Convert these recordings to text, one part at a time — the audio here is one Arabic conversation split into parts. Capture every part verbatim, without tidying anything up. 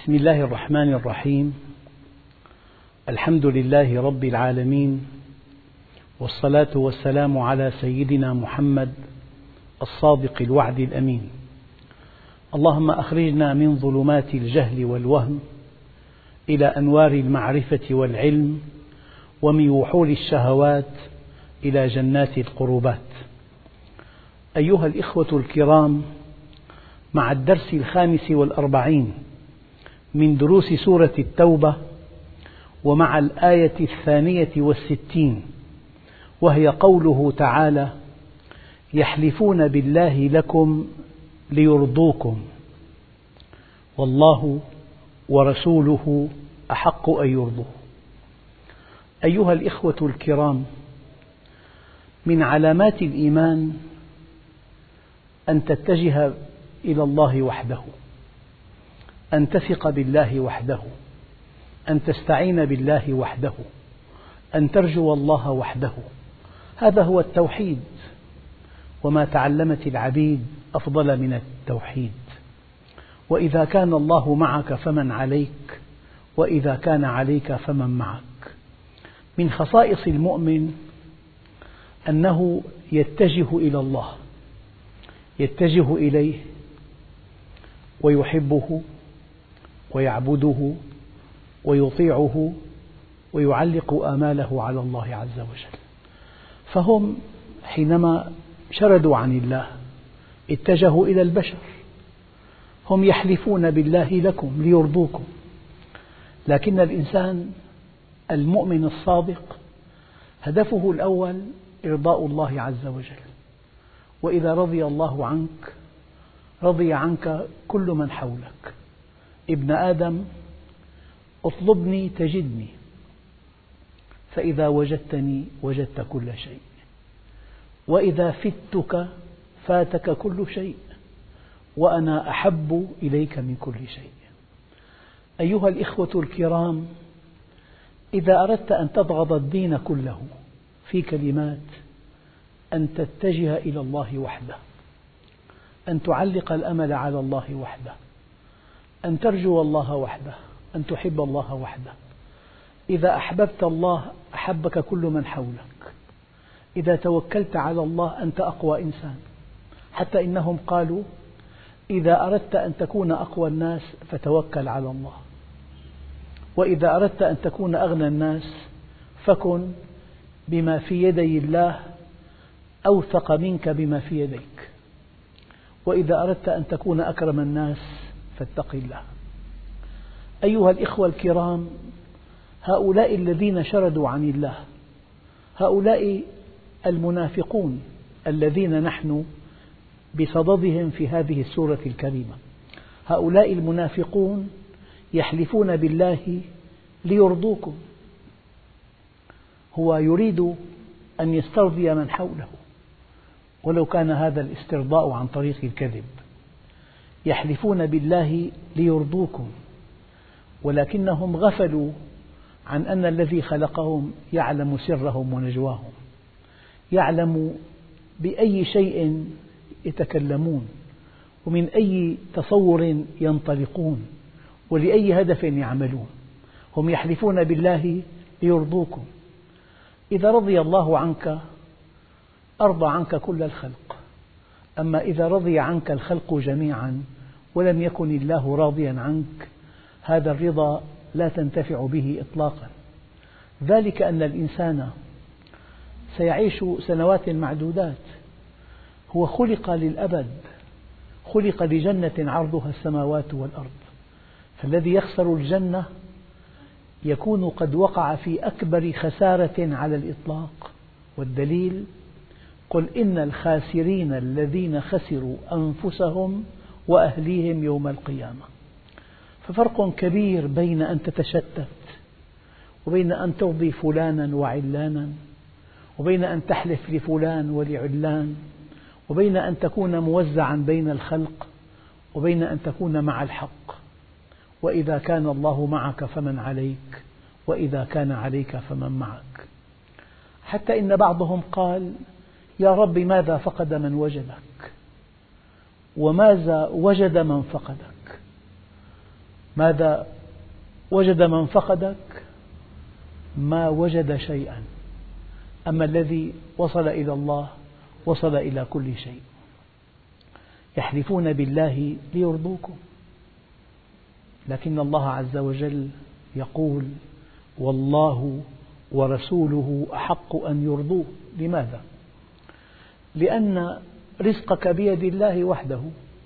بسم الله الرحمن الرحيم. الحمد لله رب العالمين، والصلاة والسلام على سيدنا محمد الصادق الوعد الأمين. اللهم أخرجنا من ظلمات الجهل والوهم إلى أنوار المعرفة والعلم، ومن وحول الشهوات إلى جنات القربات. أيها الإخوة الكرام، مع الدرس الخامس والأربعين من دروس سورة التوبة، ومع الآية الثانية والستين، وهي قوله تعالى: يحلفون بالله لكم ليرضوكم والله ورسوله أحق أن يرضوه. أيها الإخوة الكرام، من علامات الإيمان أن تتجه إلى الله وحده، أن تثق بالله وحده، أن تستعين بالله وحده، أن ترجو الله وحده. هذا هو التوحيد، وما تعلمت العبيد أفضل من التوحيد. وإذا كان الله معك فمن عليك، وإذا كان عليك فمن معك. من خصائص المؤمن أنه يتجه إلى الله، يتجه إليه ويحبه ويعبده ويطيعه ويعلق آماله على الله عز وجل. فهم حينما شردوا عن الله اتجهوا إلى البشر. هم يحلفون بالله لكم ليرضوكم، لكن الإنسان المؤمن الصادق هدفه الأول إرضاء الله عز وجل. وإذا رضي الله عنك رضي عنك كل من حولك. ابن آدم، اطلبني تجدني، فإذا وجدتني وجدت كل شيء، وإذا فتك فاتك كل شيء، وأنا أحب إليك من كل شيء. أيها الإخوة الكرام، إذا أردت أن تبغض الدين كله في كلمات: أن تتجه إلى الله وحده، أن تعلق الأمل على الله وحده، أن ترجو الله وحده، أن تحب الله وحده. إذا أحببت الله أحبك كل من حولك. إذا توكلت على الله أنت أقوى إنسان، حتى إنهم قالوا: إذا أردت أن تكون أقوى الناس فتوكل على الله، وإذا أردت أن تكون أغنى الناس فكن بما في يدي الله أوثق منك بما في يديك، وإذا أردت أن تكون أكرم الناس فاتق الله. أيها الإخوة الكرام، هؤلاء الذين شردوا عن الله، هؤلاء المنافقون الذين نحن بصددهم في هذه السورة الكريمة، هؤلاء المنافقون يحلفون بالله ليرضوكم. هو يريد أن يسترضي من حوله، ولو كان هذا الاسترضاء عن طريق الكذب. يحلفون بالله ليرضوكم، ولكنهم غفلوا عن أن الذي خلقهم يعلم سرهم ونجواهم، يعلم بأي شيء يتكلمون، ومن أي تصور ينطلقون، ولأي هدف يعملون. هم يحلفون بالله ليرضوكم. إذا رضي الله عنك أرضى عنك كل الخلق، أما إذا رضي عنك الخلق جميعا ولم يكن الله راضيا عنك، هذا الرضا لا تنتفع به إطلاقا. ذلك أن الإنسان سيعيش سنوات معدودات، هو خلق للأبد، خلق لجنة عرضها السماوات والأرض. فالذي يخسر الجنة يكون قد وقع في أكبر خسارة على الإطلاق. والدليل: قل إن الخاسرين الذين خسروا أنفسهم وأهليهم يوم القيامة. ففرق كبير بين أن تتشتت، وبين أن ترضي فلانا وعلانا، وبين أن تحلف لفلان ولعلان، وبين أن تكون موزعا بين الخلق، وبين أن تكون مع الحق. وإذا كان الله معك فمن عليك، وإذا كان عليك فمن معك. حتى إن بعضهم قال: يا رب، ماذا فقد من وجدك، وماذا وجد من فقدك؟ ماذا وجد من فقدك؟ ما وجد شيئا، أما الذي وصل إلى الله وصل إلى كل شيء. يحلفون بالله ليرضوكم، لكن الله عز وجل يقول: والله ورسوله أحق أن يرضوه. لماذا؟ لأن رزقك بيد الله وحده،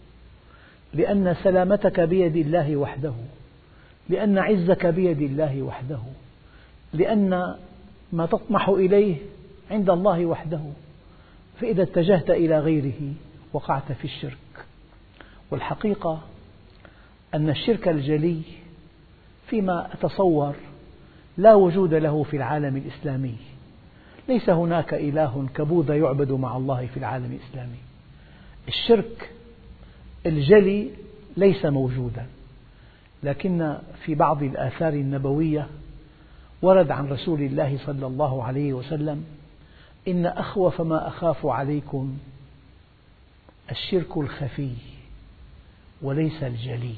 لأن سلامتك بيد الله وحده، لأن عزك بيد الله وحده، لأن ما تطمح إليه عند الله وحده. فإذا اتجهت إلى غيره وقعت في الشرك. والحقيقة أن الشرك الجلي فيما أتصور لا وجود له في العالم الإسلامي. ليس هناك إله كبوذا يعبد مع الله في العالم الإسلامي. الشرك الجلي ليس موجودا، لكن في بعض الآثار النبوية ورد عن رسول الله صلى الله عليه وسلم: إن أخوف ما أخاف عليكم الشرك الخفي وليس الجلي.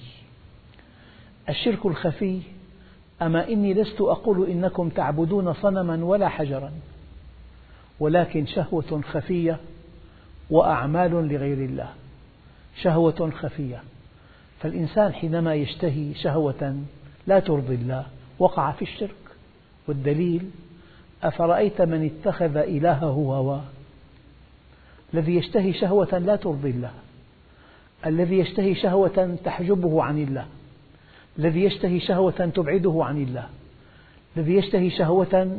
الشرك الخفي: أما إني لست أقول إنكم تعبدون صنما ولا حجرا، ولكن شهوة خفية وأعمال لغير الله. شهوة خفية، فالإنسان حينما يشتهي شهوة لا ترضي الله وقع في الشرك. والدليل: أفرأيت من اتخذ إلهه هواه. الذي يشتهي شهوة لا ترضي الله، الذي يشتهي شهوة تحجبه عن الله، الذي يشتهي شهوة تبعده عن الله، الذي يشتهي شهوة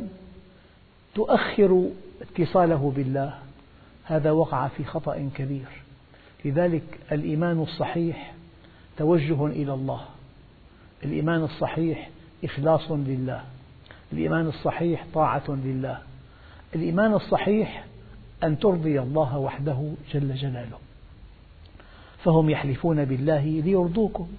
تؤخر اتصاله بالله، هذا وقع في خطأ كبير. لذلك الإيمان الصحيح توجه إلى الله، الإيمان الصحيح إخلاص لله، الإيمان الصحيح طاعة لله، الإيمان الصحيح أن ترضي الله وحده جل جلاله. فهم يحلفون بالله ليرضوكم،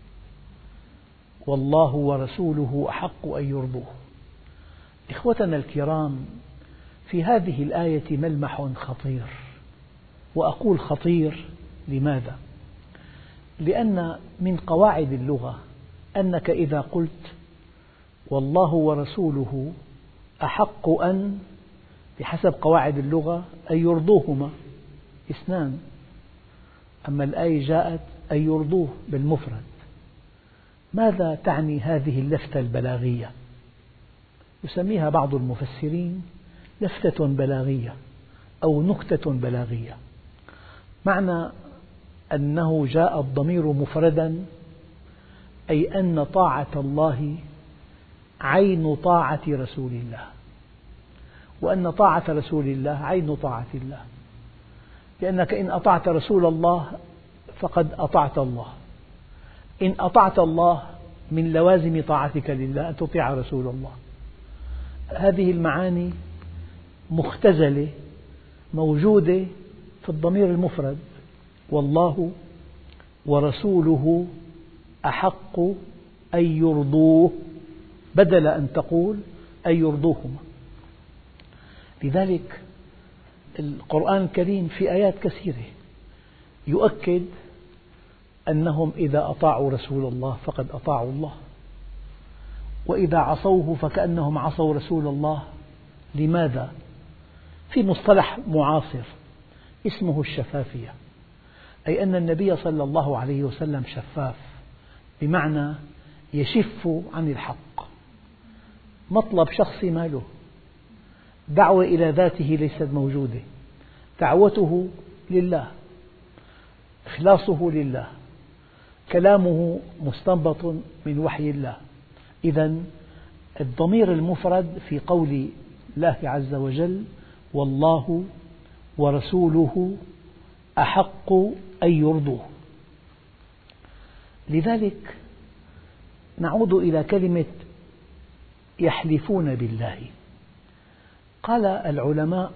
والله ورسوله أحق أن يرضوه. إخوتنا الكرام، في هذه الآية ملمح خطير، وأقول خطير لماذا؟ لأن من قواعد اللغة أنك إذا قلت والله ورسوله أحق أن، بحسب قواعد اللغة أن يرضوهما اثنان، أما الآية جاءت أن يرضوه بالمفرد. ماذا تعني هذه اللفتة البلاغية؟ يسميها بعض المفسرين لفتة بلاغية أو نكتة بلاغية. معنى أنه جاء الضمير مفردا، أي أن طاعة الله عين طاعة رسول الله، وأن طاعة رسول الله عين طاعة الله. لأنك إن أطعت رسول الله فقد أطعت الله، إن أطعت الله من لوازم طاعتك لله أن تطيع رسول الله. هذه المعاني مختزلة موجودة في الضمير المفرد: والله ورسوله أحق أن يرضوه، بدل أن تقول أن يرضوهما. لذلك القرآن الكريم في آيات كثيرة يؤكد أنهم إذا أطاعوا رسول الله فقد أطاعوا الله، وإذا عصوه فكأنهم عصوا رسول الله. لماذا؟ في مصطلح معاصر اسمه الشفافية، أي أن النبي صلى الله عليه وسلم شفاف، بمعنى يشف عن الحق. مطلب شخصي ما له، دعوة إلى ذاته ليست موجودة، دعوته لله، إخلاصه لله، كلامه مستنبط من وحي الله. إذن الضمير المفرد في قول الله عز وجل: والله ورسوله أحق أن يرضوه. لذلك نعود إلى كلمة يحلفون بالله. قال العلماء: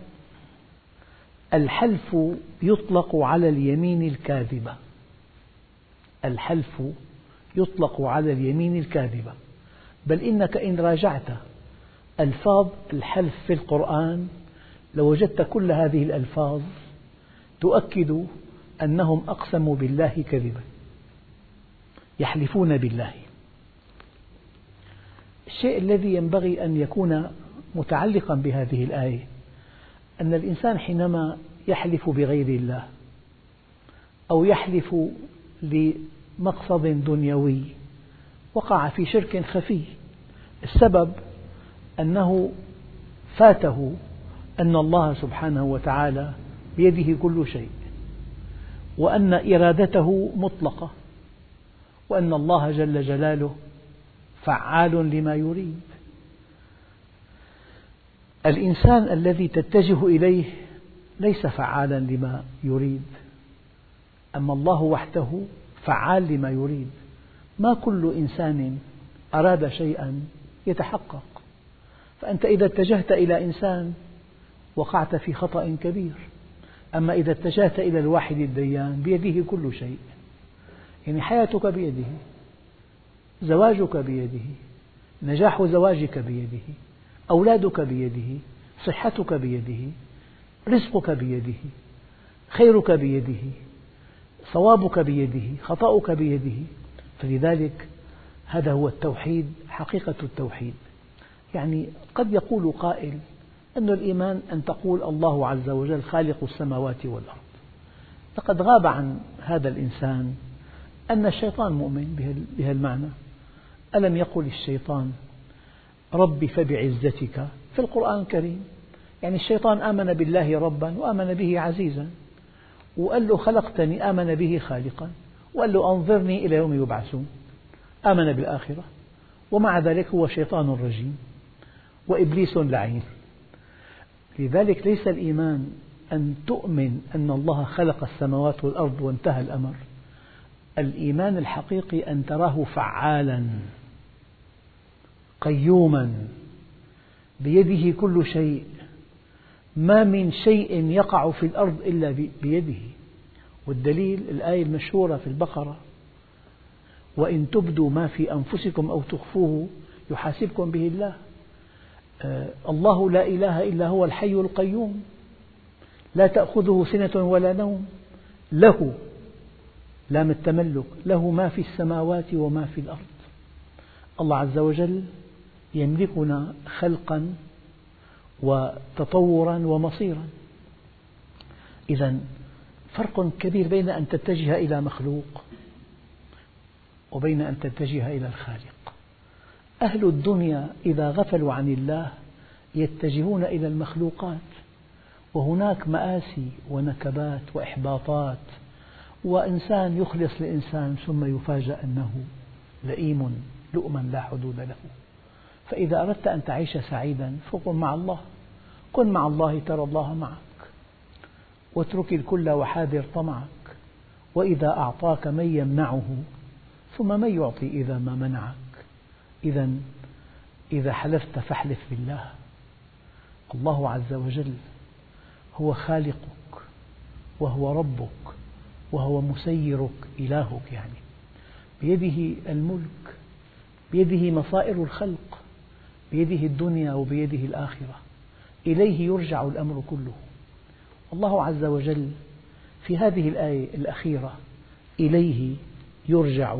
الحلف يطلق على اليمين الكاذبة، الحلف يطلق على اليمين الكاذبة. بل إنك إن راجعت ألفاظ الحلف في القرآن لوجدت كل هذه الألفاظ تؤكد أنهم أقسموا بالله كذبا. يحلفون بالله، الشيء الذي ينبغي أن يكون متعلقا بهذه الآية أن الإنسان حينما يحلف بغير الله أو يحلف لمقصد دنيوي وقع في شرك خفي، السبب أنه فاته أن الله سبحانه وتعالى بيده كل شيء، وأن إرادته مطلقة، وأن الله جل جلاله فعال لما يريد. الإنسان الذي تتجه إليه ليس فعالا لما يريد، أما الله وحده فعال لما يريد. ما كل إنسان أراد شيئا يتحقق، فأنت إذا اتجهت إلى إنسان وقعت في خطأ كبير، أما إذا اتجهت إلى الواحد الديان بيده كل شيء، يعني حياتك بيده، زواجك بيده، نجاح زواجك بيده، أولادك بيده، صحتك بيده، رزقك بيده، خيرك بيده، صوابك بيده، خطأك بيده. فلذلك هذا هو التوحيد، حقيقة التوحيد. يعني قد يقول قائل أن الإيمان أن تقول الله عز وجل خالق السماوات والأرض. لقد غاب عن هذا الإنسان أن الشيطان مؤمن بهذا المعنى. ألم يقل الشيطان رب فبعزتك في القرآن الكريم؟ يعني الشيطان آمن بالله ربا وآمن به عزيزا، وقال له خلقتني، آمن به خالقا، وقال له أنظرني إلى يوم يبعثون، آمن بالآخرة، ومع ذلك هو شيطان رجيم وإبليس لعين. لذلك ليس الإيمان أن تؤمن أن الله خلق السماوات والأرض وانتهى الأمر. الإيمان الحقيقي أن تراه فعالا قيوما بيده كل شيء، ما من شيء يقع في الأرض إلا بيده. والدليل الآية المشهورة في البقرة: وإن تبدوا ما في أنفسكم أو تخفوه يحاسبكم به الله. آه الله لا إله إلا هو الحي القيوم، لا تأخذه سنة ولا نوم، له لام التملك، له ما في السماوات وما في الأرض. الله عز وجل يملكنا خلقا وتطورا ومصيرا. إذن فرق كبير بين أن تتجه إلى مخلوق وبين أن تتجه إلى الخالق. أهل الدنيا إذا غفلوا عن الله يتجهون إلى المخلوقات، وهناك مآسي ونكبات وإحباطات، وإنسان يخلص لإنسان ثم يفاجأ أنه لئيم لؤما لا حدود له. فإذا أردت أن تعيش سعيدا فكن مع الله، كن مع الله ترى الله معك، واترك الكل وحاذر طمعك. وإذا أعطاك من يمنعه ثم من يعطي إذا ما منعك. إذا إذا حلفت فاحلف بالله. الله عز وجل هو خالقك وهو ربك وهو مسيرك، إلهك، يعني بيده الملك، بيده مصائر الخلق، بيده الدنيا وبيده الآخرة، إليه يرجع الأمر كله. الله عز وجل في هذه الآية الأخيرة إليه يرجع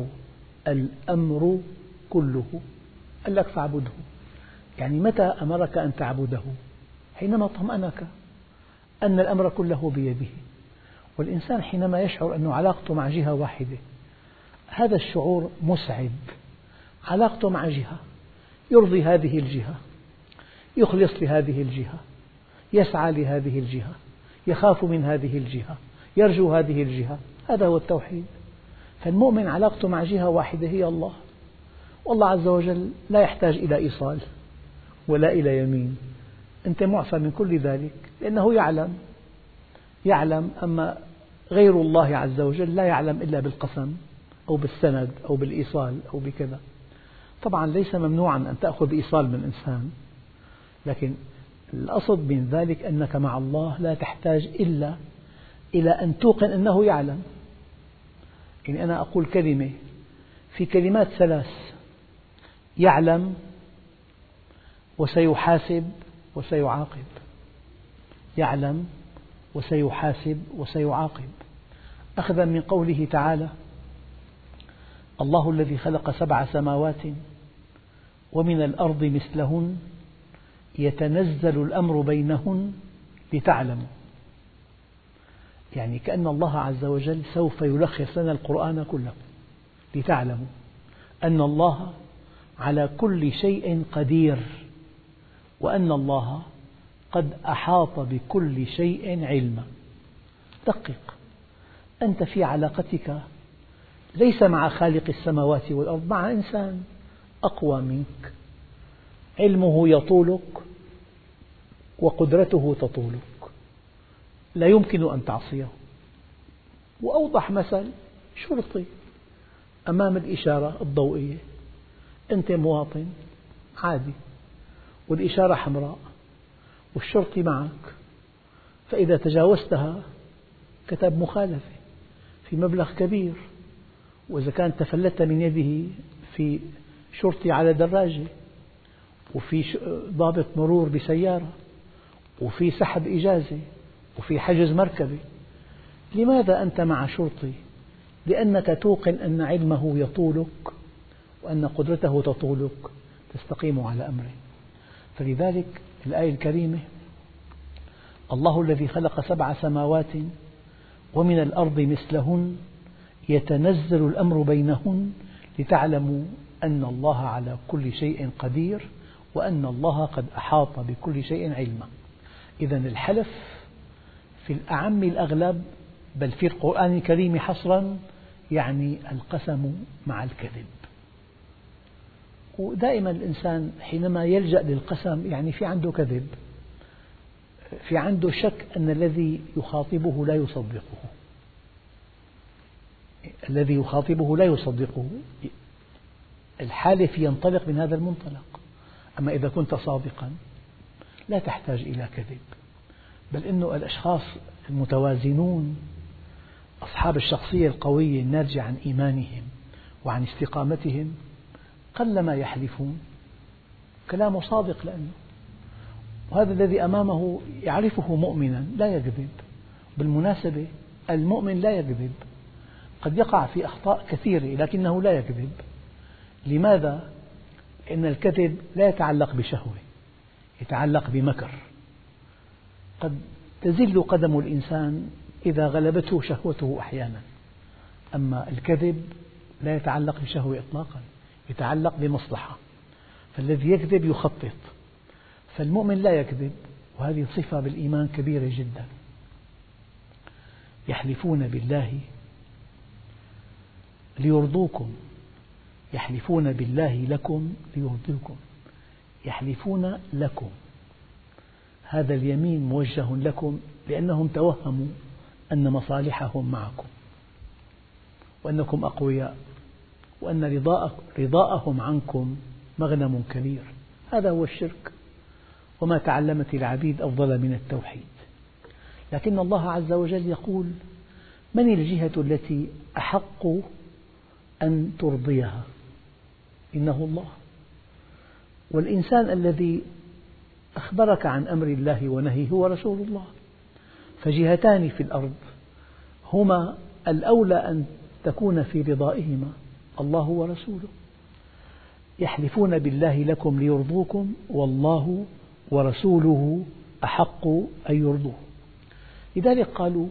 الأمر كله، قال لك فاعبده. يعني متى أمرك أن تعبده؟ حينما طمأنك أن الأمر كله بيده. والإنسان حينما يشعر أن علاقته مع جهة واحدة، هذا الشعور مسعد. علاقته مع جهة، يرضي هذه الجهة، يخلص لهذه الجهة، يسعى لهذه الجهة، يخاف من هذه الجهة، يرجو هذه الجهة. هذا هو التوحيد. فالمؤمن علاقته مع جهة واحدة هي الله، والله عز وجل لا يحتاج إلى إيصال ولا إلى يمين. أنت معفى من كل ذلك لأنه يعلم يعلم أما غير الله عز وجل لا يعلم إلا بالقسم أو بالسند أو بالإيصال أو بكذا. طبعا ليس ممنوعا أن تأخذ إيصال من إنسان، لكن الأصل من ذلك أنك مع الله لا تحتاج إلا إلى أن توقن أنه يعلم. يعني أنا أقول كلمة، في كلمات ثلاث: يعلم وسيحاسب وسيعاقب، يعلم وسيحاسب وسيعاقب، أخذا من قوله تعالى: الله الذي خلق سبع سماوات ومن الأرض مثلهن يتنزل الأمر بينهن لتعلموا، يعني كأن الله عز وجل سوف يلخص لنا القرآن كله لتعلموا أن الله على كل شيء قدير، وأن الله قد أحاط بكل شيء علما. دقق، أنت في علاقتك ليس مع خالق السماوات والأرض، مع إنسان أقوى منك، علمه يطولك وقدرته تطولك، لا يمكن أن تعصيه. وأوضح مثل شرطي أمام الإشارة الضوئية، أنت مواطن عادي والإشارة حمراء والشرطي معك، فإذا تجاوزتها كتب مخالفة في مبلغ كبير، وإذا كان تفلت من يده في شرطي على دراجة، وفي ضابط مرور بسيارة، وفي سحب إجازة، وفي حجز مركبة، لماذا أنت مع شرطي؟ لأنك توقن أن علمه يطولك وأن قدرته تطولك، تستقيم على أمره. فلذلك الآية الكريمة: الله الذي خلق سبع سماوات ومن الأرض مثلهن يتنزل الأمر بينهن لتعلموا أن الله على كل شيء قدير وأن الله قد أحاط بكل شيء علما. إذن الحلف في الأعم الأغلب، بل في القرآن الكريم حصرا، يعني القسم مع الكذب. ودائما الإنسان حينما يلجأ للقسم يعني في عنده كذب، في عنده شك أن الذي يخاطبه لا يصدقه، الذي يخاطبه لا يصدقه، الحالف ينطلق من هذا المنطلق. أما إذا كنت صادقا لا تحتاج إلى كذب، بل إنه الأشخاص المتوازنون أصحاب الشخصية القوية الناتجة عن إيمانهم وعن استقامتهم قلما يحلفون، كلامه صادق، لأنه وهذا الذي أمامه يعرفه مؤمنا لا يكذب. بالمناسبة المؤمن لا يكذب، قد يقع في أخطاء كثيرة لكنه لا يكذب. لماذا؟ لأن الكذب لا يتعلق بشهوة، يتعلق بمكر. قد تزل قدم الإنسان إذا غلبته شهوته أحيانا، أما الكذب لا يتعلق بشهوة إطلاقا، يتعلق بمصلحة. فالذي يكذب يخطط، فالمؤمن لا يكذب، وهذه صفة بالإيمان كبيرة جدا. يحلفون بالله ليرضوكم، يحلفون بالله لكم ليرضوكم، يحلفون لكم، هذا اليمين موجه لكم لأنهم توهموا أن مصالحهم معكم وأنكم أقوياء وأن رضاءهم عنكم مغنم كبير. هذا هو الشرك، وما تعلمت العبيد أفضل من التوحيد. لكن الله عز وجل يقول: من الجهة التي أحق أن ترضيها؟ إنه الله. والإنسان الذي أخبرك عن أمر الله ونهيه هو رسول الله، فجهتان في الأرض هما الأولى أن تكون في رضائهما، الله ورسوله. يحلفون بالله لكم ليرضوكم والله ورسوله أحق أن يرضوه. لذلك قالوا: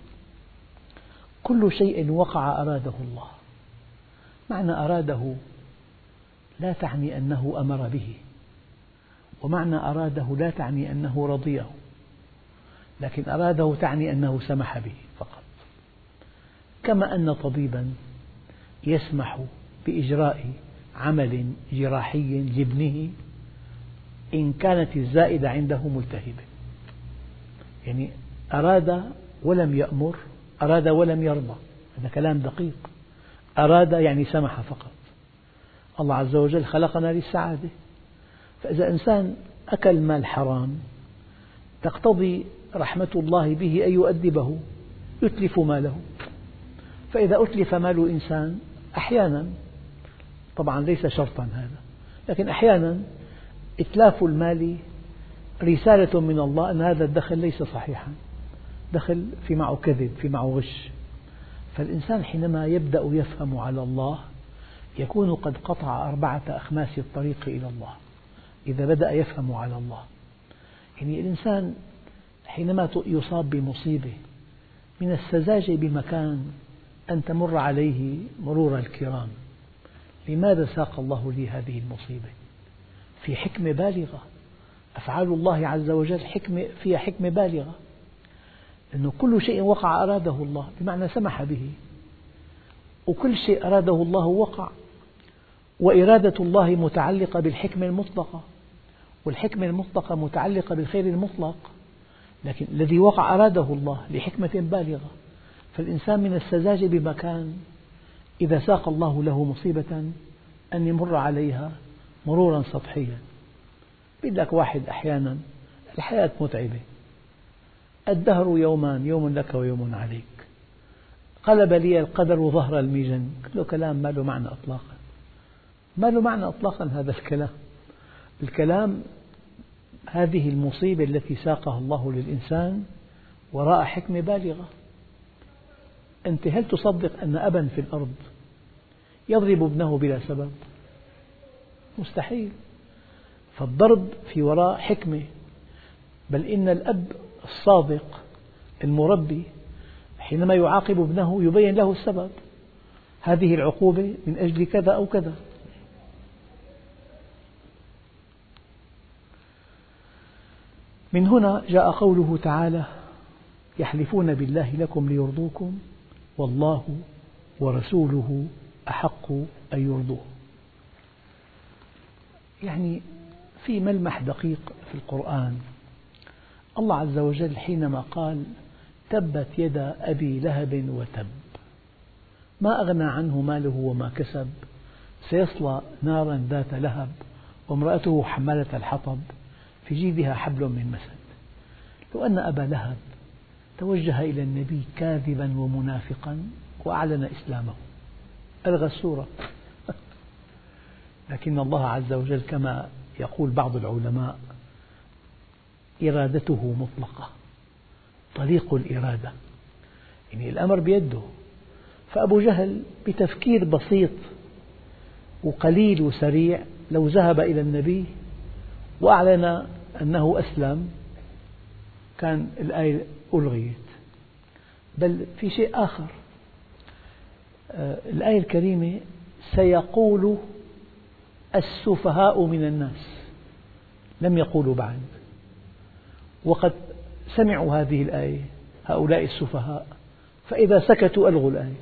كل شيء وقع أراده الله. معنى أراده لا تعني أنه أمر به، ومعنى أراده لا تعني أنه رضيه، لكن أراده تعني أنه سمح به فقط. كما أن طبيبا يسمح بإجراء عمل جراحي لابنه إن كانت الزائدة عنده ملتهبة، يعني أراد ولم يأمر، أراد ولم يرضى، هذا كلام دقيق. أراد يعني سمح فقط. الله عز وجل خلقنا للسعادة، فإذا إنسان أكل مال حرام تقتضي رحمة الله به أن يؤدبه، يتلف ماله. فإذا أتلف مال إنسان أحيانا، طبعا ليس شرطا هذا، لكن أحيانا إتلاف المال رسالة من الله أن هذا الدخل ليس صحيحا، دخل في معه كذب، في معه غش. فالإنسان حينما يبدأ يفهم على الله يكون قد قطع أربعة أخماس الطريق إلى الله إذا بدأ يفهم على الله. يعني الإنسان حينما يصاب بمصيبة من السذاجة بمكان أن تمر عليه مرور الكرام. لماذا ساق الله لي هذه المصيبة؟ في حكمة بالغة. أفعال الله عز وجل حكمة فيها حكمة بالغة، أنه كل شيء وقع أراده الله، بمعنى سمح به، وكل شيء أراده الله وقع. وإرادة الله متعلقة بالحكمة المطلقة، والحكمة المطلقة متعلقة بالخير المطلق، لكن الذي وقع أراده الله لحكمة بالغة. فالإنسان من السذاجة بمكان إذا ساق الله له مصيبة أن يمر عليها مرورا سطحيا. بيقول لك واحد أحيانا الحياة متعبة، الدهر يومان، يوم لك ويوم عليك، قلب لي القدر ظهر الميجن. كله كلام ما له معنى إطلاقا، ما له معنى إطلاقا هذا الكلام. الكلام هذه المصيبة التي ساقها الله للإنسان وراء حكمة بالغة. أنت هل تصدق أن أبا في الأرض يضرب ابنه بلا سبب؟ مستحيل. فالضرب في وراء حكمة، بل إن الأب الصادق المربي حينما يعاقب ابنه يبين له السبب، هذه العقوبة من أجل كذا أو كذا. من هنا جاء قوله تعالى: يحلفون بالله لكم ليرضوكم والله ورسوله أحق أن يرضوه. يعني في ملمح دقيق في القرآن. الله عز وجل حينما قال: تبت يدا أبي لهب وتب ما أغنى عنه ماله وما كسب سيصلى نارا ذات لهب وامرأته حمالة الحطب في جيدها حبل من مسد. لو أن أبا لهب توجه إلى النبي كاذبا ومنافقا وأعلن إسلامه ألغى السورة. لكن الله عز وجل كما يقول بعض العلماء إرادته مطلقة، طريق الإرادة، يعني الأمر بيده. فأبو جهل بتفكير بسيط وقليل وسريع لو ذهب إلى النبي وأعلن أنه أسلم كان الآية ألغيت. بل في شيء آخر، الآية الكريمة: سيقول السفهاء من الناس، لم يقولوا بعد، وقد سمعوا هذه الآية هؤلاء السفهاء، فإذا سكتوا ألغوا الآية.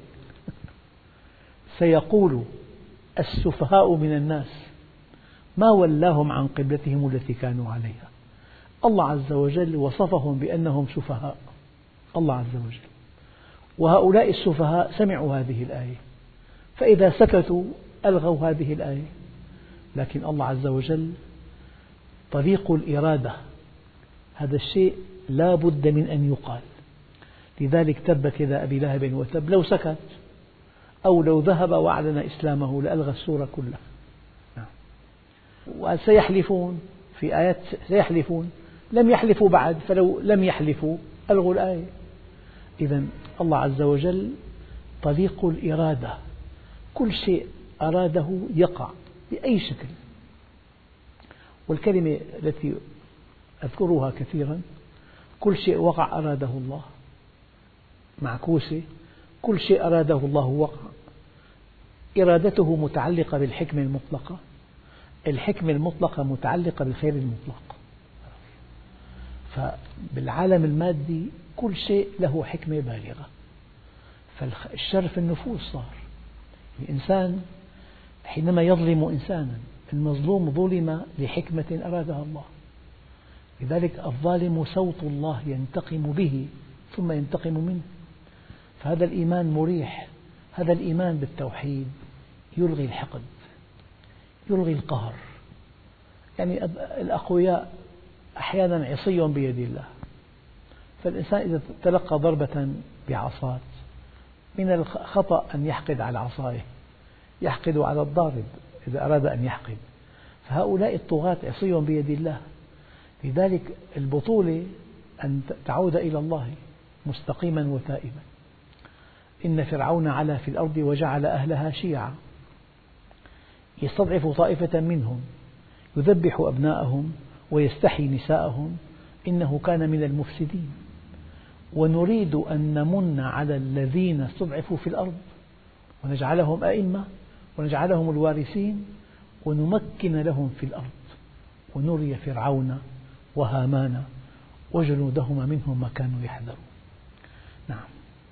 سيقول السفهاء من الناس ما ولاهم عن قبلتهم التي كانوا عليها. الله عز وجل وصفهم بأنهم سفهاء، الله عز وجل، وهؤلاء السفهاء سمعوا هذه الآية، فإذا سكتوا ألغوا هذه الآية. لكن الله عز وجل طريق الإرادة، هذا الشيء لا بد من أن يقال. لذلك تبت يدا أبي لهب وتب، لو سكت أو لو ذهب وأعلن إسلامه لألغى السورة كلها. وسيحلفون في آيات سيحلفون، لم يحلفوا بعد، فلو لم يحلفوا ألغوا الآية. إذن الله عز وجل طريق الإرادة، كل شيء أراده يقع بأي شكل. والكلمة التي أذكرها كثيرا: كل شيء وقع أراده الله، معكوسة، كل شيء أراده الله وقع. إرادته متعلقة بالحكمة المطلقة، الحكمة المطلقة متعلقة بالخير المطلق. فبالعالم المادي كل شيء له حكمة بالغة. فالشر في النفوس صار. الإنسان حينما يظلم إنسانا، المظلوم ظلم لحكمة أرادها الله. لذلك الظالم صوت الله ينتقم به ثم ينتقم منه. فهذا الإيمان مريح، هذا الإيمان بالتوحيد يلغي الحقد، يلغي القهر. يعني الأقوياء أحيانا عصي بيد الله، فالإنسان إذا تلقى ضربة بعصاة من الخطأ أن يحقد على عصايه، يحقد على الضارب إذا أراد أن يحقد. فهؤلاء الطغاة عصي بيد الله. لذلك البطولة أن تعود إلى الله مستقيما وتائبا. إن فرعون علا في الأرض وجعل أهلها شيعا يستضعف طائفة منهم يذبح أبناءهم ويستحيي نساءهم إنه كان من المفسدين ونريد أن نمن على الذين استضعفوا في الأرض ونجعلهم أئمة ونجعلهم الوارثين ونمكن لهم في الأرض ونري فرعون وهامان وجنودهما منهم ما كانوا يحذرون. نعم.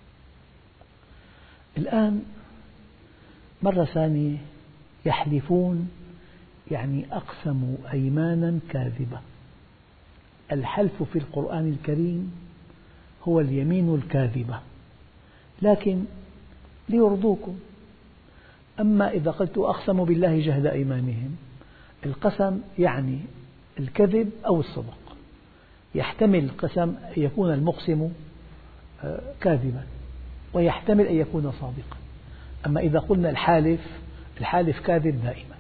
الآن مرة ثانية يحلفون، يعني أقسموا أيمانا كاذبة. الحلف في القرآن الكريم هو اليمين الكاذبة، لكن ليرضوكم. أما إذا قلت أقسموا بالله جهد أيمانهم، القسم يعني الكذب أو الصدق، يحتمل القسم أن يكون المقسم كاذبا ويحتمل أن يكون صادقا. أما إذا قلنا الحالف، الحالف كاذب دائما.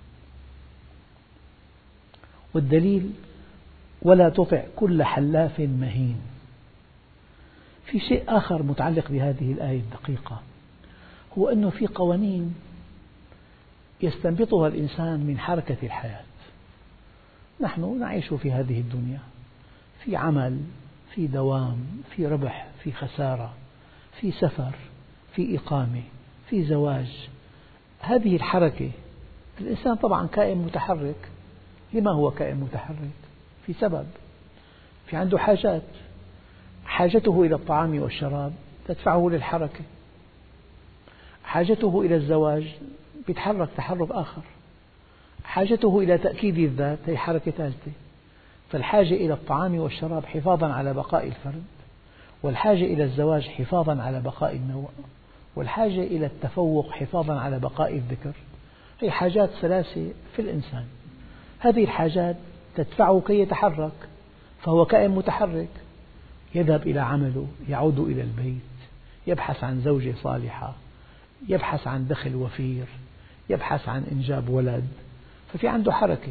والدليل: ولا تطع كل حلاف مهين. في شيء آخر متعلق بهذه الآية الدقيقة، هو أنه في قوانين يستنبطها الإنسان من حركة الحياة. نحن نعيش في هذه الدنيا، في عمل، في دوام، في ربح، في خسارة، في سفر، في إقامة، في زواج. هذه الحركة، الإنسان طبعا كائن متحرك. لما هو كائن متحرك؟ في سبب، في عنده حاجات، حاجته إلى الطعام والشراب تدفعه للحركة، حاجته إلى الزواج يتحرك تحرك آخر، حاجته إلى تأكيد الذات هي حركة ثالثة. فالحاجة إلى الطعام والشراب حفاظا على بقاء الفرد، والحاجة إلى الزواج حفاظا على بقاء النوع، والحاجة إلى التفوق حفاظا على بقاء الذكر. هي حاجات ثلاثة في الإنسان. هذه الحاجات تدفعه كي يتحرك، فهو كائن متحرك. يذهب إلى عمله، يعود إلى البيت، يبحث عن زوجة صالحة، يبحث عن دخل وفير، يبحث عن إنجاب ولد، ففي عنده حركة.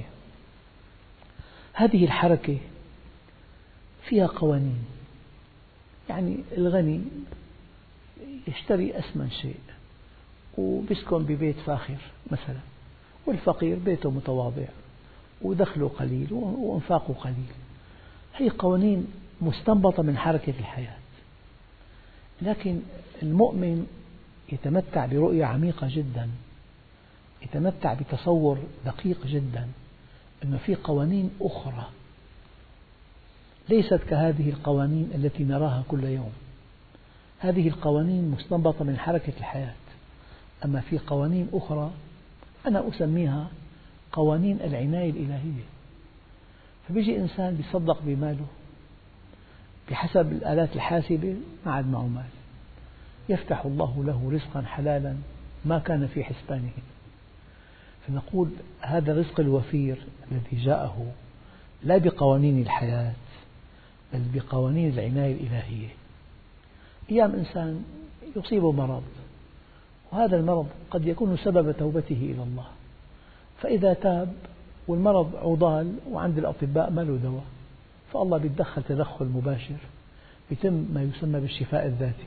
هذه الحركة فيها قوانين. يعني الغني يشتري أثمن شيء وبيسكن ببيت فاخر مثلا، والفقير بيته متواضع ودخله قليل وإنفاقه قليل. هي قوانين مستنبطة من حركة الحياة. لكن المؤمن يتمتع برؤية عميقة جدا، يتمتع بتصور دقيق جدا أن في قوانين أخرى ليست كهذه القوانين التي نراها كل يوم. هذه القوانين مستنبطة من حركة الحياة، أما في قوانين أخرى أنا أسميها قوانين العناية الإلهية. فبيجي إنسان بيصدق بماله بحسب الآلات الحاسبة، ما عاد معه مال، يفتح الله له رزقا حلالا ما كان في حسبانه. فنقول هذا الرزق الوفير الذي جاءه لا بقوانين الحياة بل بقوانين العناية الإلهية. أيام إنسان يصيبه مرض، وهذا المرض قد يكون سبب توبته إلى الله، فإذا تاب والمرض عضال وعند الأطباء ما له دواء، فالله بيتدخل تدخل مباشر، يتم ما يسمى بالشفاء الذاتي.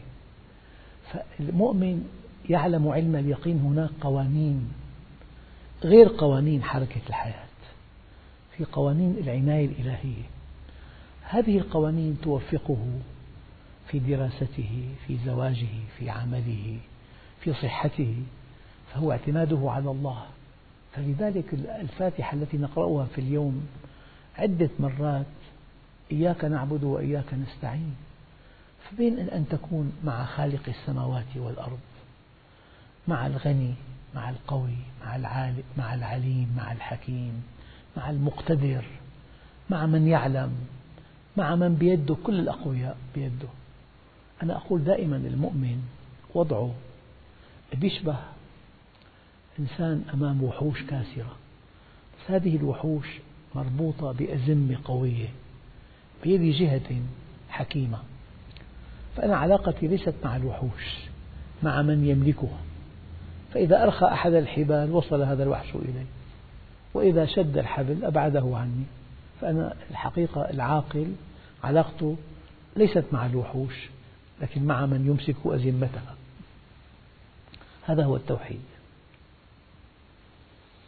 فالمؤمن يعلم علم اليقين هناك قوانين غير قوانين حركة الحياة، في قوانين العناية الإلهية. هذه القوانين توفقه في دراسته، في زواجه، في عمله، في صحته، فهو اعتماده على الله. فلذلك الفاتحة التي نقرأها في اليوم عدة مرات إياك نعبد وإياك نستعين، فبين أن تكون مع خالق السماوات والأرض، مع الغني، مع القوي، مع العالم، مع العليم، مع الحكيم، مع المقتدر، مع من يعلم، مع من بيده كل الأقوياء بيده. أنا أقول دائما المؤمن وضعه بيشبه إنسان أمام وحوش كاسرة، بس هذه الوحوش مربوطة بأزمة قوية بيد جهة حكيمة. فأنا علاقتي ليست مع الوحوش، مع من يملكها. فإذا أرخى أحد الحبال وصل هذا الوحش إلي، وإذا شد الحبل أبعده عني. فأنا الحقيقة العاقل علاقته ليست مع الوحوش لكن مع من يمسك أزمتها. هذا هو التوحيد.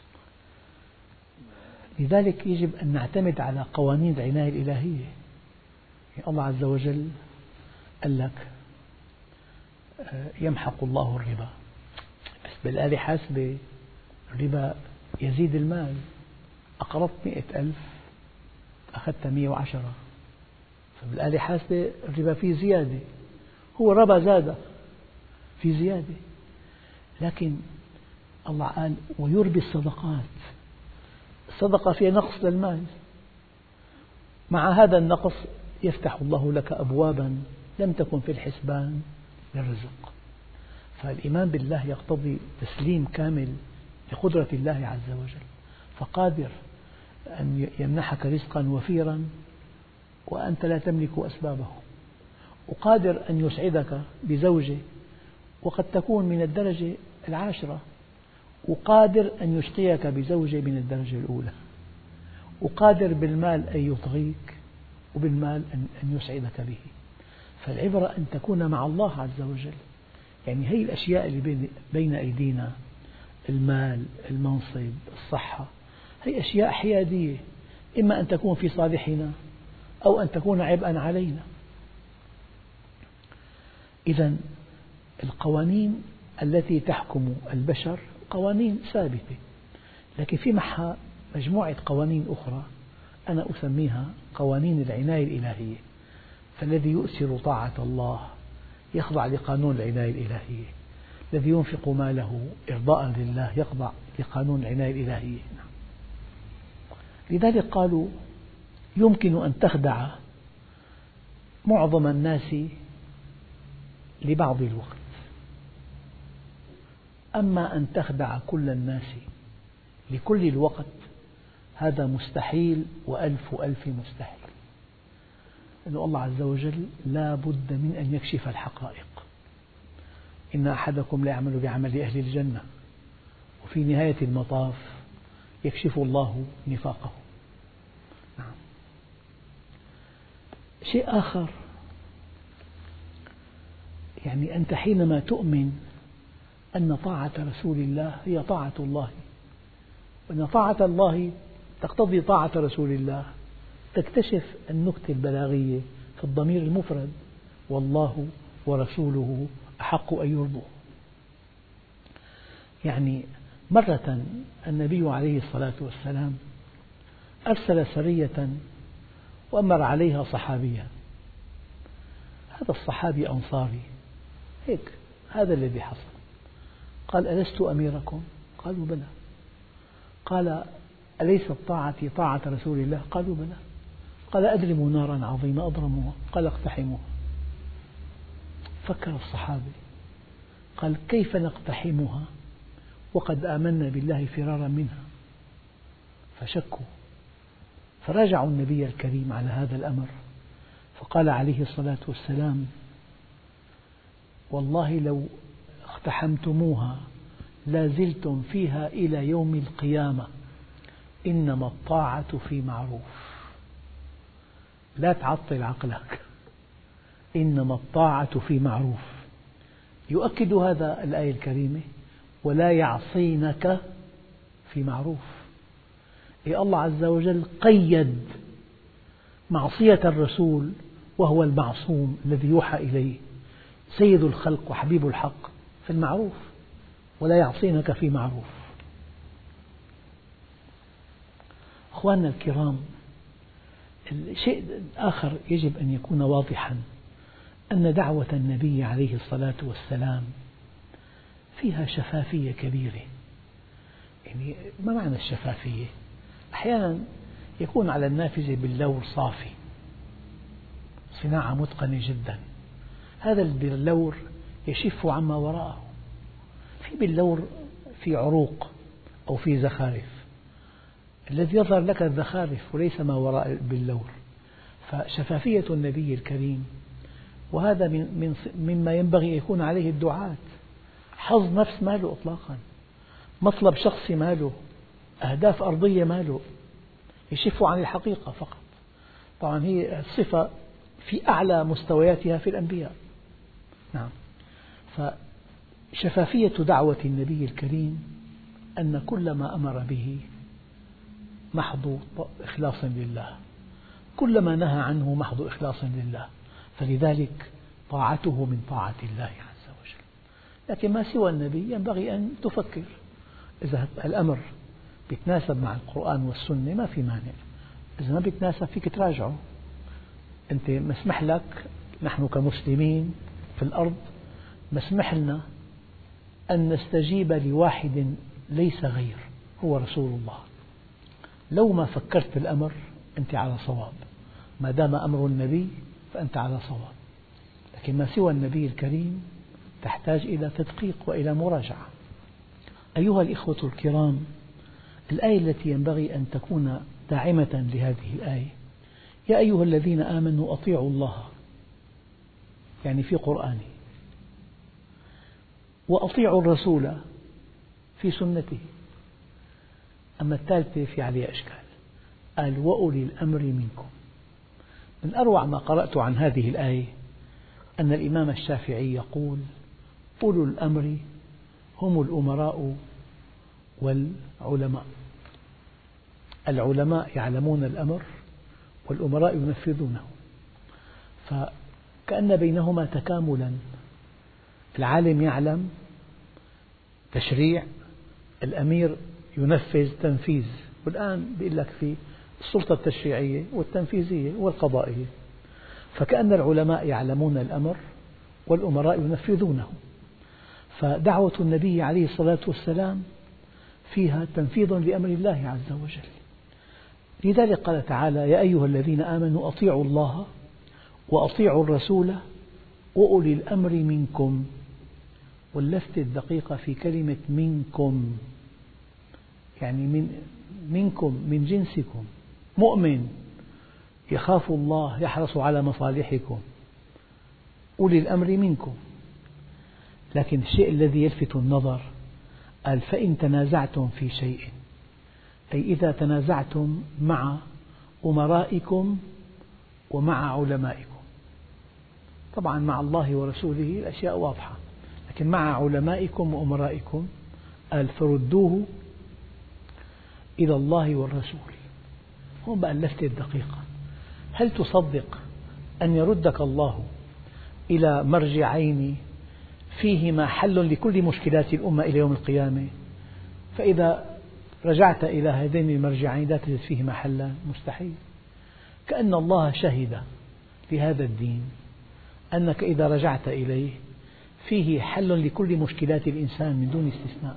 لذلك يجب أن نعتمد على قوانين العناية الإلهية. يعني الله عز وجل قال لك يمحق الله الربا، بس بالآلة حاسبة الربا يزيد المال. أقرضت مئة ألف أخذت مئة وعشرة، فبالآلة حاسبة الربا فيه زيادة، هو ربا زاد في زيادة. لكن الله قال ويربي الصدقات، الصدقة فيها نقص للمال، مع هذا النقص يفتح الله لك أبوابا لم تكن في الحسبان للرزق. فالإيمان بالله يقتضي تسليم كامل لقدرة الله عز وجل، فقادر أن يمنحك رزقا وفيرا وأنت لا تملك أسبابه، وقادر أن يسعدك بزوجة وقد تكون من الدرجة العاشرة، وقادر أن يشقيك بزوجة من الدرجة الأولى، وقادر بالمال أن يطغيك وبالمال أن يسعدك به. فالعبرة أن تكون مع الله عز وجل. يعني هذه الأشياء اللي بين أيدينا، المال، المنصب، الصحة، هي أشياء حيادية، إما أن تكون في صالحنا أو أن تكون عبئا علينا. إذن القوانين التي تحكم البشر قوانين ثابتة، لكن في معها مجموعة قوانين أخرى أنا أسميها قوانين العناية الإلهية. فالذي يؤثر طاعة الله يخضع لقانون العناية الإلهية، الذي ينفق ماله إرضاء لله يخضع لقانون العناية الإلهية. لذلك قالوا يمكن أن تخدع معظم الناس لبعض الوقت، أما أن تخدع كل الناس لكل الوقت هذا مستحيل وألف ألف مستحيل. لأن الله عز وجل لا بد من أن يكشف الحقائق. إن أحدكم لا يعمل بعمل أهل الجنة وفي نهاية المطاف يكشف الله نفاقه. نعم. شيء آخر، يعني أنت حينما تؤمن أن طاعة رسول الله هي طاعة الله، وأن طاعة الله تقتضي طاعة رسول الله، تكتشف النكتة البلاغية في الضمير المفرد: والله ورسوله أحق أن يرضوه. يعني مرة النبي عليه الصلاة والسلام أرسل سرية وأمر عليها صحابيا. هذا الصحابي أنصاري، هيك هذا الذي حصل. قال: ألست أميركم؟ قالوا: بلى. قال: أليست طاعتي طاعة رسول الله؟ قالوا: بلى. قال: أدرموا نارا عظيمة. أضرموها. قال: اقتحموها. فكر الصحابي قال: كيف نقتحمها وقد آمنا بالله فرارا منها؟ فشكوا، فراجعوا النبي الكريم على هذا الأمر، فقال عليه الصلاة والسلام: والله لو اقتحمتموها لازلتم فيها إلى يوم القيامة، إنما الطاعة في معروف. لا تعطل عقلك، إنما الطاعة في معروف. يؤكد هذا الآية الكريمة: ولا يعصينك في معروف. أي الله عز وجل قيد معصية الرسول وهو المعصوم الذي يوحى إليه سيد الخلق وحبيب الحق في المعروف، ولا يعصينك في معروف. أخواننا الكرام، الشيء الآخر يجب أن يكون واضحا، أن دعوة النبي عليه الصلاة والسلام فيها شفافية كبيرة. يعني ما معنى الشفافية؟ أحيانا يكون على النافذة باللور صافي، صناعة متقنة جدا، هذا البلور يشف عما وراءه. في باللور في عروق أو في زخارف، الذي يظهر لك الزخارف وليس ما وراء باللور. فشفافية النبي الكريم، وهذا من مما ينبغي أن يكون عليه الدعاة. حظ نفس ماله إطلاقا، مطلب شخصي ماله، أهداف أرضية ماله، يشف عن الحقيقة فقط. طبعا هي الصفة في أعلى مستوياتها في الأنبياء. نعم. فشفافية دعوة النبي الكريم أن كل ما أمر به محض إخلاص لله، كل ما نهى عنه محض إخلاص لله، فلذلك طاعته من طاعة الله عز وجل. لكن ما سوى النبي ينبغي أن تفكر، إذا الأمر يتناسب مع القرآن والسنة ما في مانع، إذا ما بيتناسب فيك تراجعه. أنت مسمح لك، نحن كمسلمين في الأرض مسمح لنا أن نستجيب لواحد ليس غير هو رسول الله. لو ما فكرت في الأمر أنت على صواب، ما دام أمر النبي فأنت على صواب، لكن ما سوى النبي الكريم تحتاج إلى تدقيق وإلى مراجعة. أيها الإخوة الكرام، الآية التي ينبغي أن تكون داعمة لهذه الآية: يا أيها الذين آمنوا أطيعوا الله، يعني في قرآنه، وأطيعوا الرسول في سنته. أما الثالثة في عليها إشكال، قال وأولي الأمر منكم. من أروع ما قرأت عن هذه الآية أن الإمام الشافعي يقول: أولو الأمر هم الأمراء والعلماء. العلماء يعلمون الأمر والأمراء ينفذونه، فكأن بينهما تكاملا. العالم يعلم تشريع، الأمير ينفذ تنفيذ. والآن بيقول لك في السلطة التشريعية والتنفيذية والقضائية، فكأن العلماء يعلمون الأمر والأمراء ينفذونه. فدعوة النبي عليه الصلاة والسلام فيها تنفيذ لأمر الله عز وجل. لذلك قال تعالى: يا أيها الذين آمنوا أطيعوا الله وأطيعوا الرسول وأولي الأمر منكم. واللفتة الدقيقة في كلمة منكم، يعني من منكم من جنسكم، مؤمن يخاف الله يحرص على مصالحكم، أولي الأمر منكم. لكن الشيء الذي يلفت النظر قال: فإن تنازعتم في شيء، أي إذا تنازعتم مع أمرائكم ومع علمائكم. طبعا مع الله ورسوله الأشياء واضحة، لكن مع علمائكم وأمرائكم قال: فردوه إلى الله والرسول. هون بقى اللفتة الدقيقة: هل تصدق أن يردك الله إلى مرجعين فيهما حل لكل مشكلات الأمة إلى يوم القيامة، فإذا رجعت إلى هذين المرجعين لا تجد فيهما حلا؟ مستحيل. كأن الله شهد لهذا الدين أنك إذا رجعت إليه فيه حل لكل مشكلات الإنسان من دون استثناء.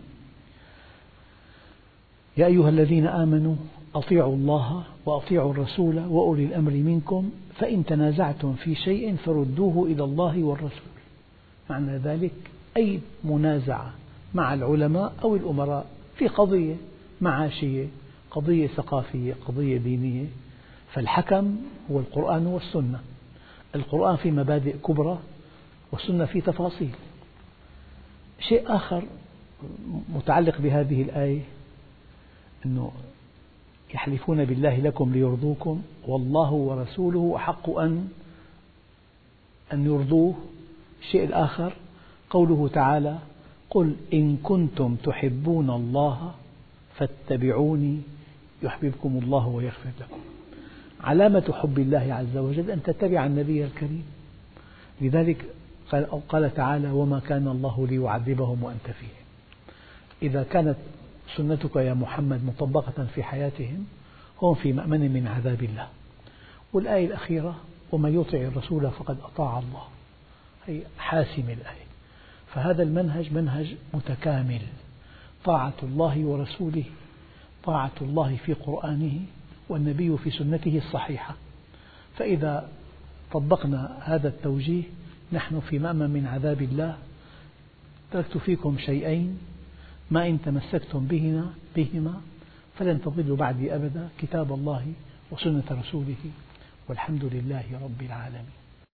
يا أيها الذين آمنوا أطيعوا الله وأطيعوا الرسول وأولي الأمر منكم فإن تنازعتم في شيء فردوه إلى الله والرسول. معنى ذلك أي منازعة مع العلماء أو الأمراء في قضية معاشية، قضية ثقافية، قضية دينية، فالحكم هو القرآن والسنة. القرآن في مبادئ كبرى والسنة في تفاصيل. شيء آخر متعلق بهذه الآية أنه يحلفون بالله لكم ليرضوكم والله ورسوله أحق أن أن يرضوه. الشيء الآخر قوله تعالى: قل إن كنتم تحبون الله فاتبعوني يحببكم الله ويغفر لكم. علامة حب الله عز وجل أن تتبع النبي الكريم. لذلك قال تعالى: وما كان الله ليعذبهم وأنت فيهم. إذا كانت سنتك يا محمد مطبقة في حياتهم هم في مأمن من عذاب الله. والآية الأخيرة: ومن يطع الرسول فقد أطاع الله، هي حاسم الآية. فهذا المنهج منهج متكامل: طاعة الله ورسوله، طاعة الله في قرآنه والنبي في سنته الصحيحة. فإذا طبقنا هذا التوجيه نحن في مأمن من عذاب الله. تركت فيكم شيئين ما إن تمسكتم بهما, بهما فلن تضلوا بعدي أبدا: كتاب الله وسنة رسوله، والحمد لله رب العالمين.